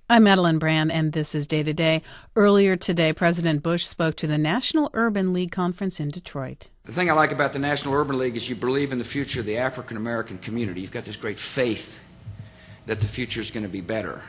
I'm Madeline Brand, and this is Day to Day. Earlier today, President Bush spoke to the National Urban League Conference in Detroit. The thing I like about the National Urban League is you believe in the future of the African American community. You've got this great faith that the future is going to be better.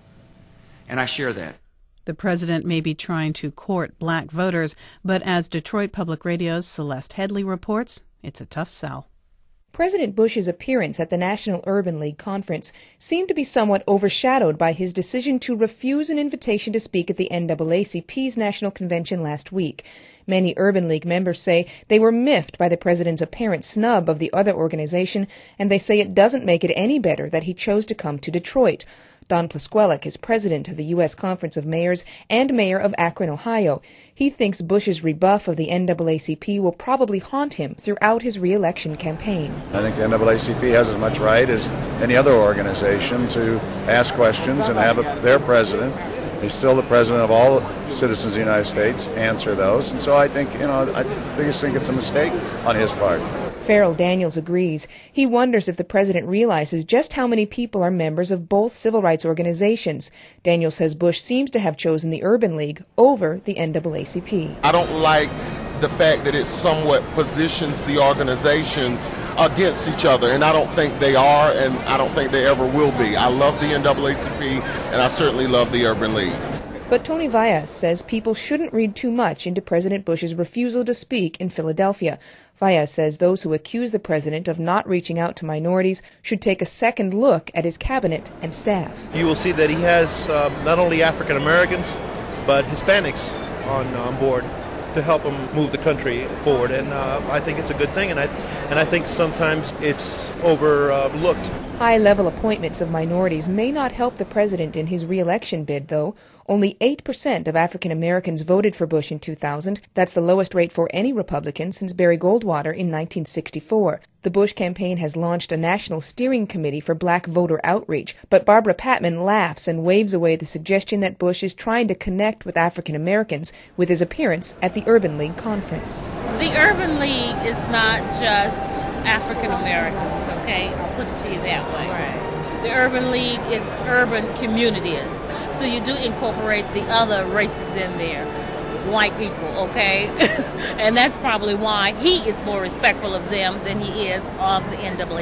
And I share that. The president may be trying to court black voters, but as Detroit Public Radio's Celeste Headley reports, it's a tough sell. President Bush's appearance at the National Urban League Conference seemed to be somewhat overshadowed by his decision to refuse an invitation to speak at the NAACP's National Convention last week. Many Urban League members say they were miffed by the president's apparent snub of the other organization, and they say it doesn't make it any better that he chose to come to Detroit. Don Pluskwellic is president of the U.S. Conference of Mayors and mayor of Akron, Ohio. He thinks Bush's rebuff of the NAACP will probably haunt him throughout his re-election campaign. I think the NAACP has as much right as any other organization to ask questions and have their president, he's still the president of all citizens of the United States, answer those. And so I think, I just think it's a mistake on his part. Farrell Daniels agrees. He wonders if the president realizes just how many people are members of both civil rights organizations. Daniels says Bush seems to have chosen the Urban League over the NAACP. I don't like the fact that it somewhat positions the organizations against each other, and I don't think they are, and I don't think they ever will be. I love the NAACP, and I certainly love the Urban League. But Tony Vallas says people shouldn't read too much into President Bush's refusal to speak in Philadelphia. Vallas says those who accuse the president of not reaching out to minorities should take a second look at his cabinet and staff. You will see that he has not only African Americans, but Hispanics on board to help him move the country forward, and I think it's a good thing, and I think sometimes it's overlooked. High-level appointments of minorities may not help the president in his re-election bid, though. Only 8% of African Americans voted for Bush in 2000. That's the lowest rate for any Republican since Barry Goldwater in 1964. The Bush campaign has launched a national steering committee for black voter outreach, but Barbara Patman laughs and waves away the suggestion that Bush is trying to connect with African Americans with his appearance at the Urban League Conference. The Urban League is not just African Americans, okay? I'll put it to you that way. Right. The Urban League is urban communities. So you do incorporate the other races in there, white people, okay? And that's probably why he is more respectful of them than he is of the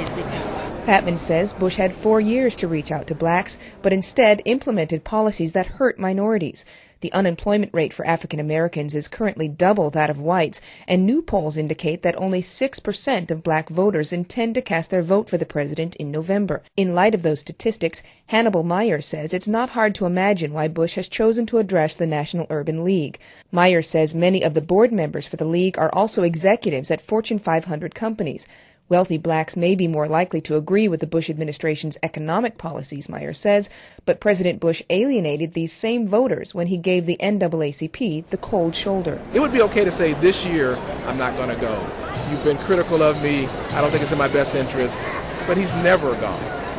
NAACP. Patman says Bush had 4 years to reach out to blacks, but instead implemented policies that hurt minorities. The unemployment rate for African Americans is currently double that of whites, and new polls indicate that only 6% of black voters intend to cast their vote for the president in November. In light of those statistics, Hannibal Myers says it's not hard to imagine why Bush has chosen to address the National Urban League. Myers says many of the board members for the league are also executives at Fortune 500 companies. Wealthy blacks may be more likely to agree with the Bush administration's economic policies, Myers says, but President Bush alienated these same voters when he gave the NAACP the cold shoulder. It would be okay to say this year I'm not going to go. You've been critical of me. I don't think it's in my best interest. But he's never gone.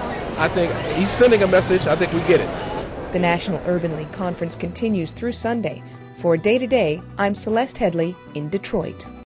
I think he's sending a message. I think we get it. The National Urban League Conference continues through Sunday. For Day to Day, I'm Celeste Headley in Detroit.